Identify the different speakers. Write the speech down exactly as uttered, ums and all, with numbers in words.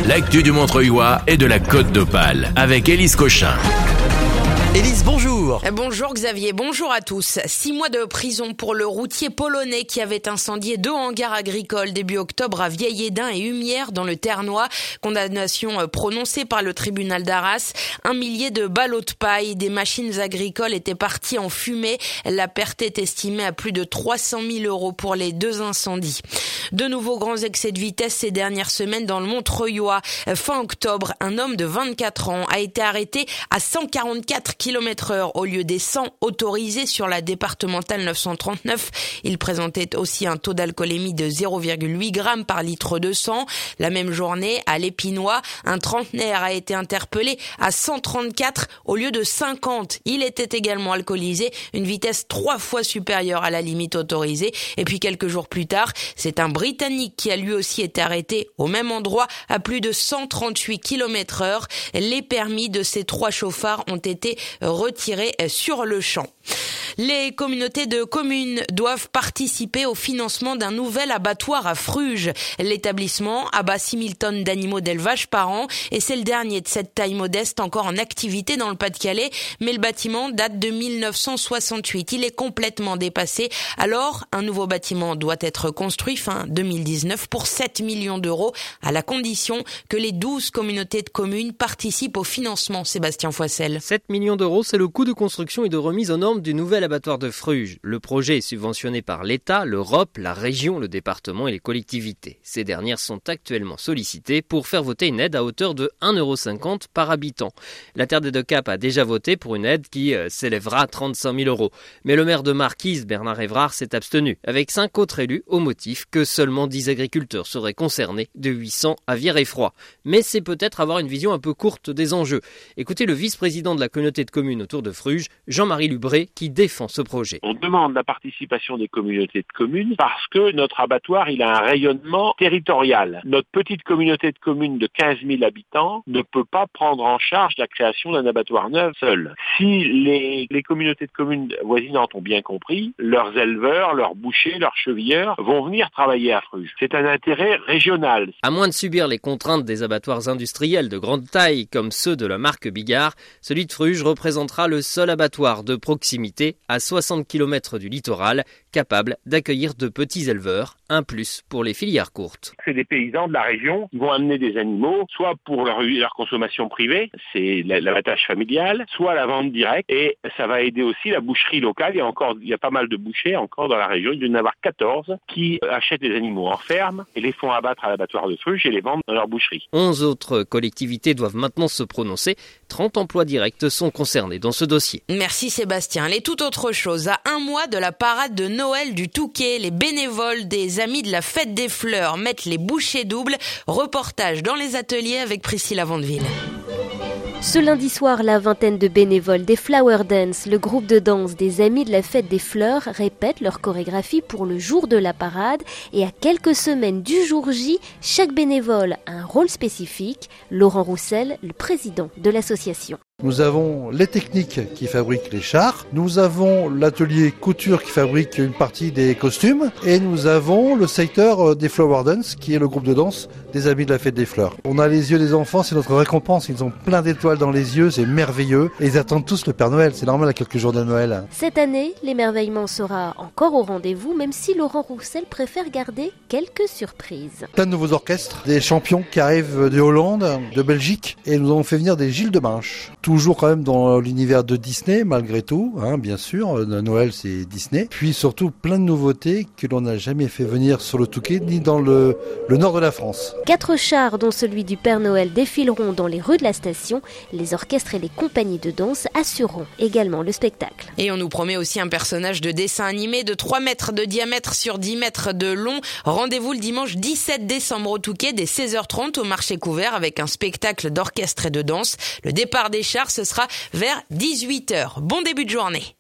Speaker 1: l'actu du Montreuilois et de la Côte d'Opale avec Élise Cochin.
Speaker 2: Élise, bonjour.
Speaker 3: Bonjour Xavier, bonjour à tous. Six mois de prison pour le routier polonais qui avait incendié deux hangars agricoles début octobre à Vieil-Édin et Humières dans le Ternois. Condamnation prononcée par le tribunal d'Arras. Un millier de ballots de paille, des machines agricoles étaient parties en fumée. La perte est estimée à plus de trois cent mille euros pour les deux incendies. De nouveaux grands excès de vitesse ces dernières semaines dans le Montreuilois. Fin octobre, un homme de vingt-quatre ans a été arrêté à cent quarante-quatre kilomètres heure au lieu des cent autorisés sur la départementale neuf cent trente-neuf. Il présentait aussi un taux d'alcoolémie de zéro virgule huit grammes par litre de sang. La même journée, à l'Épinois, un trentenaire a été interpellé à cent trente-quatre au lieu de cinquante. Il était également alcoolisé, une vitesse trois fois supérieure à la limite autorisée. Et puis quelques jours plus tard, c'est un Britannique qui a lui aussi été arrêté au même endroit à plus de cent trente-huit kilomètres heure. Les permis de ces trois chauffards ont été retirés sur le champ. Les communautés de communes doivent participer au financement d'un nouvel abattoir à Fruges. L'établissement abat six mille tonnes d'animaux d'élevage par an et c'est le dernier de cette taille modeste encore en activité dans le Pas-de-Calais. Mais le bâtiment date de mille neuf cent soixante-huit. Il est complètement dépassé. Alors, un nouveau bâtiment doit être construit fin deux mille dix-neuf pour sept millions d'euros à la condition que les douze communautés de communes participent au financement. Sébastien Foissel.
Speaker 4: sept millions d'euros, c'est le coût de construction et de remise aux normes du nouvel abattoir de Fruges. Le projet est subventionné par l'État, l'Europe, la région, le département et les collectivités. Ces dernières sont actuellement sollicitées pour faire voter une aide à hauteur de un euro cinquante par habitant. La Terre des Deux Caps a déjà voté pour une aide qui euh, s'élèvera à trente-cinq mille euros. Mais le maire de Marquise, Bernard Évrard, s'est abstenu, avec cinq autres élus, au motif que seulement dix agriculteurs seraient concernés, de huit cents à Virefroid. Mais c'est peut-être avoir une vision un peu courte des enjeux. Écoutez le vice-président de la communauté de communes autour de Fruges, Jean-Marie Lubré, qui défend ce projet.
Speaker 5: On demande la participation des communautés de communes parce que notre abattoir, il a un rayonnement territorial. Notre petite communauté de communes de quinze mille habitants ne peut pas prendre en charge la création d'un abattoir neuf seul. Si les, les communautés de communes voisinantes ont bien compris, leurs éleveurs, leurs bouchers, leurs chevilleurs vont venir travailler à Fruges. C'est un intérêt régional.
Speaker 4: À moins de subir les contraintes des abattoirs industriels de grande taille comme ceux de la marque Bigard, celui de Fruges représentera le seul abattoir de proximité à soixante kilomètres du littoral, capable d'accueillir de petits éleveurs, un plus pour les filières courtes.
Speaker 5: C'est des paysans de la région qui vont amener des animaux, soit pour leur, leur consommation privée, c'est l'abattage familial, soit la vente directe, et ça va aider aussi la boucherie locale. Il y a encore, il y a pas mal de bouchers encore dans la région, il doit y en avoir quatorze, qui achètent des animaux en ferme et les font abattre à l'abattoir de Fruges et les vendent dans leur boucherie.
Speaker 4: onze autres collectivités doivent maintenant se prononcer. trente emplois directs sont concernés dans ce dossier.
Speaker 3: Merci Sébastien. Les tout autre chose. À un mois de la parade de Noël du Touquet, les bénévoles des Amis de la Fête des Fleurs mettent les bouchées doubles. Reportage dans les ateliers avec Priscilla Vandeville.
Speaker 6: Ce lundi soir, la vingtaine de bénévoles des Flower Dance, le groupe de danse des Amis de la Fête des Fleurs, répètent leur chorégraphie pour le jour de la parade. Et à quelques semaines du jour J, chaque bénévole a un rôle spécifique. Laurent Roussel, le président de l'association.
Speaker 7: Nous avons les techniques qui fabriquent les chars, nous avons l'atelier couture qui fabrique une partie des costumes et nous avons le secteur des Flower Dance qui est le groupe de danse des Amis de la Fête des Fleurs. On a les yeux des enfants, c'est notre récompense, ils ont plein d'étoiles dans les yeux, c'est merveilleux et ils attendent tous le Père Noël, c'est normal à quelques jours de Noël.
Speaker 6: Cette année, l'émerveillement sera encore au rendez-vous, même si Laurent Roussel préfère garder quelques surprises.
Speaker 7: Plein de nouveaux orchestres, des champions qui arrivent de Hollande, de Belgique et nous avons fait venir des Gilles de Binche. Toujours quand même dans l'univers de Disney, malgré tout, hein, bien sûr. Noël, c'est Disney. Puis surtout, plein de nouveautés que l'on n'a jamais fait venir sur le Touquet, ni dans le, le nord de la France.
Speaker 6: Quatre chars, dont celui du Père Noël, défileront dans les rues de la station. Les orchestres et les compagnies de danse assureront également le spectacle.
Speaker 3: Et on nous promet aussi un personnage de dessin animé de trois mètres de diamètre sur dix mètres de long. Rendez-vous le dimanche dix-sept décembre au Touquet, dès seize heures trente au marché couvert, avec un spectacle d'orchestre et de danse. Le départ des chars, ce sera vers dix-huit heures. Bon début de journée.